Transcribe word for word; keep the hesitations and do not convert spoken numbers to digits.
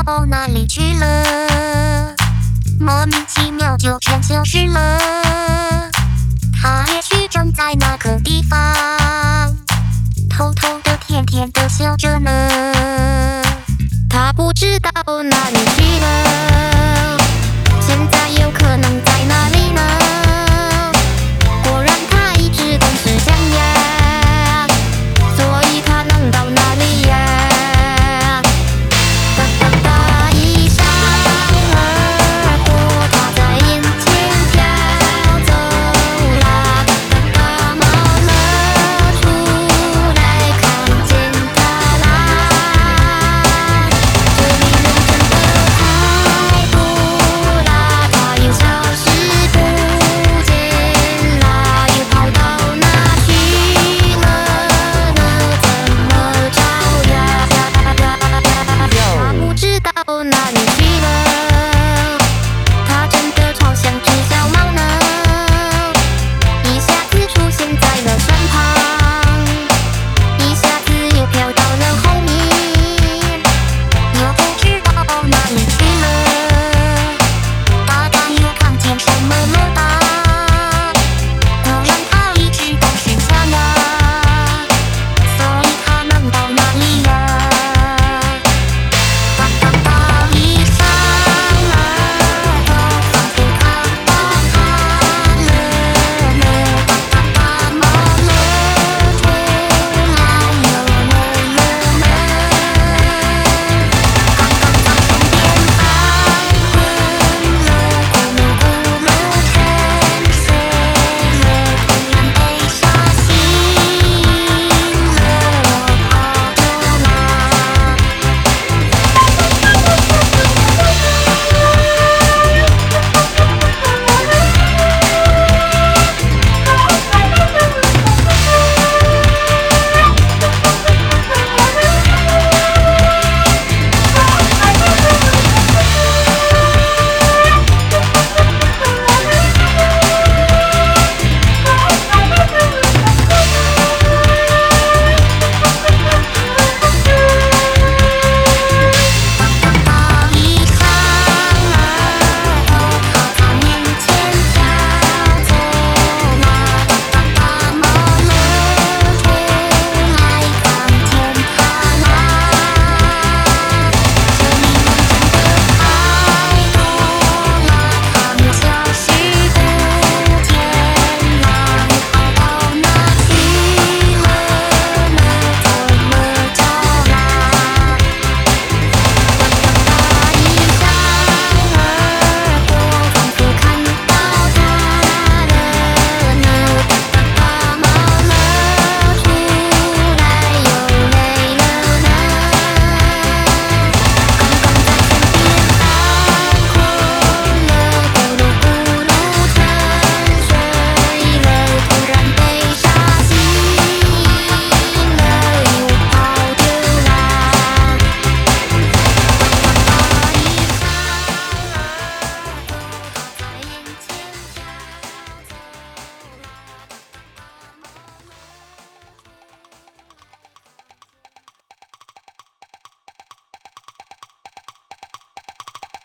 到哪里去了？莫名其妙就全消失了。他也许正在那个地方，偷偷的、甜甜的笑着呢。他不知道哪里去了，现在有可能在哪里呢？果然他一直都是这样，所以他能到哪里呀？哒哒哒一闪而过，他在眼前飘走啦。哒哒哒冒了出来，看见他啦。这里人真的太多啦，他又消失不见啦，又跑到哪去了呢？怎么找呀？他不知道哪里去。